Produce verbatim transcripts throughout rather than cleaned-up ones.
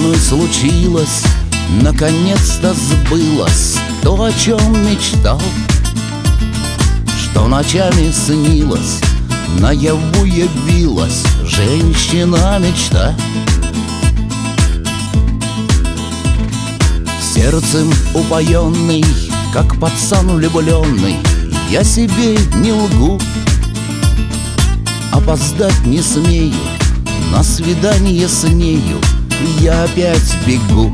мной случилось, наконец-то сбылось то, о чем мечтал, что ночами снилось, наяву явилась женщина-мечта. Сердцем упоенный, как пацан влюбленный, я себе не лгу. Опоздать не смею, на свидание с нею я опять бегу.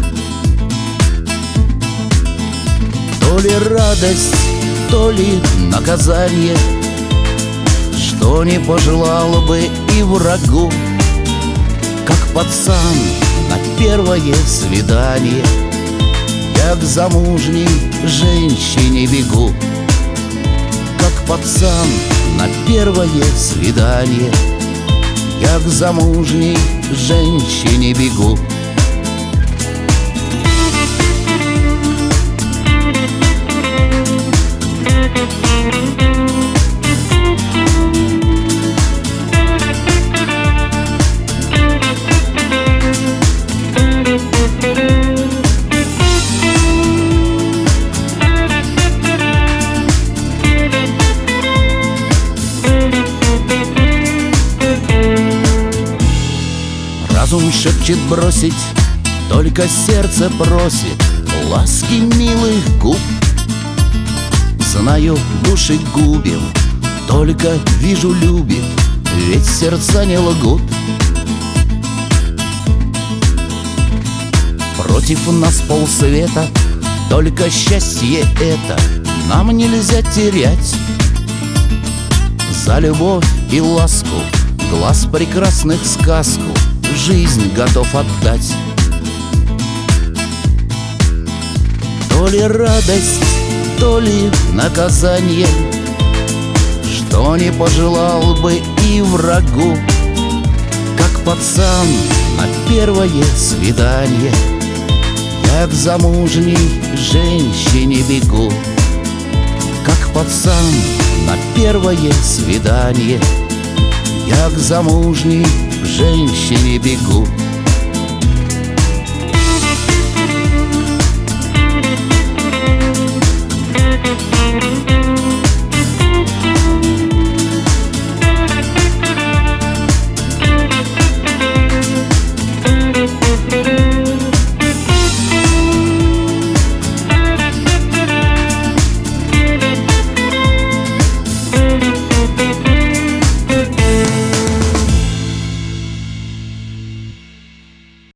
То ли радость, то ли наказание, что не пожелал бы и врагу. Как пацан на первое свидание я к замужней женщине бегу. Как пацан на первое свидание я к замужней женщине бегу. Разум шепчет бросить, только сердце просит ласки милых губ. Знаю, души губим, только вижу любит, ведь сердца не лгут. Против нас полсвета, только счастье это нам нельзя терять. За любовь и ласку глаз прекрасных сказку жизнь готов отдать. То ли радость, то ли наказание, что не пожелал бы и врагу. Как пацан на первое свидание я к замужней женщине бегу. Как пацан на первое свидание я к замужней женщине бегу.